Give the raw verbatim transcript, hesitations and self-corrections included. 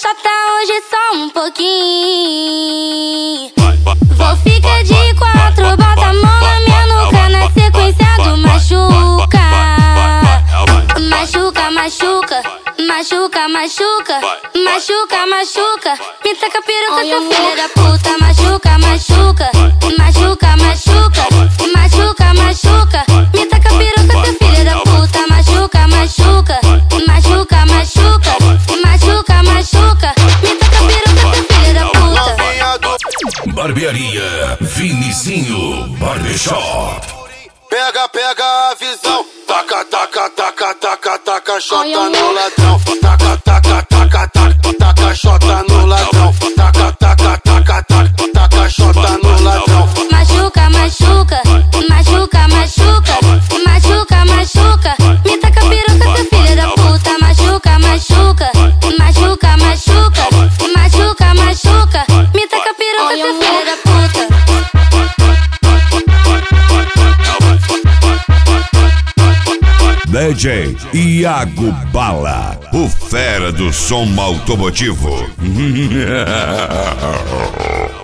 xota hoje só um pouquinho. Vou ficar de quatro, bota a mão na minha nuca, na sequência do machuca. Machuca, machuca, machuca, machuca, machuca, machuca. Me taca a peruca, seu filho da puta. Machuca, machuca, machuca, machuca, machuca, machuca. Me taca a peruca, seu filho da puta. Machuca, machuca, machuca, machuca, machuca, machuca. Me taca a peruca, seu filho da puta. Barbearia Vinicinho Barbershop. Pega, pega a visão. Taca, taca, taca, taca, taca, xota no ladrão. Taca, taca, taca, taca, taca, xota no ladrão. Taca, taca, taca, taca, taca, xota no ladrão. Machuca, machuca, machuca, machuca, machuca, machuca. Me taca a peruca, seu filho da puta. Machuca, machuca, machuca, machuca, machuca, machuca. Me taca a peruca, seu filho da puta. D J Iago Bala, o fera do som automotivo.